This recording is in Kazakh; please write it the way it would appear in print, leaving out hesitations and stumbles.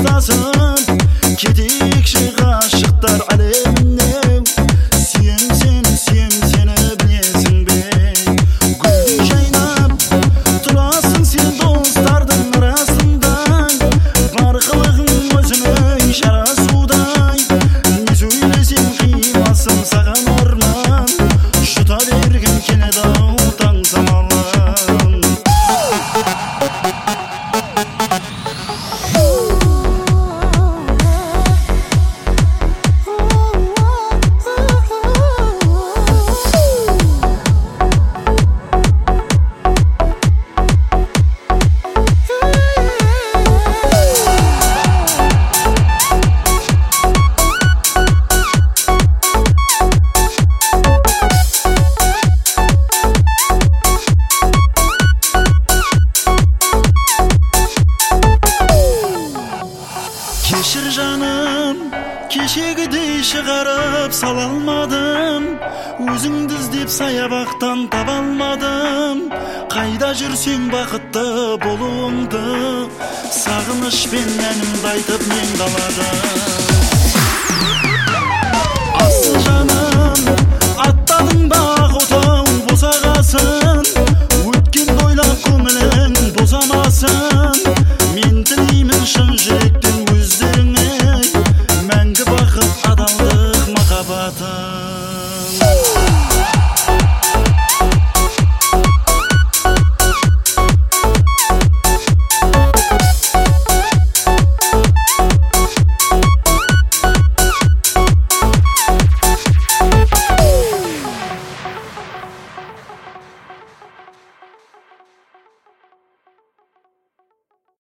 қоштасын, кетейікші ғашықтар әлеміне. Сүйем сені білесің бе? Гүлдей жайнап тұрасың сен достардың арасында, бар қылығың өзіңе жарасудай. Не сөйлесем қимасым саған арман, жұта берген келеді-ау таң самалын. Кешір жаным, кешегідей шығарып сала алмадым, өзіңді іздеп саябақтан таба алмадым. Қайда жүрсең бақытты болуыңды, сағынышпен әнімді айтып мен қаладым. Асыл жаным, аттадың ба отау босағасын, өткенді ойлап көңілің босамасын. Мен тілеймін шын жүректен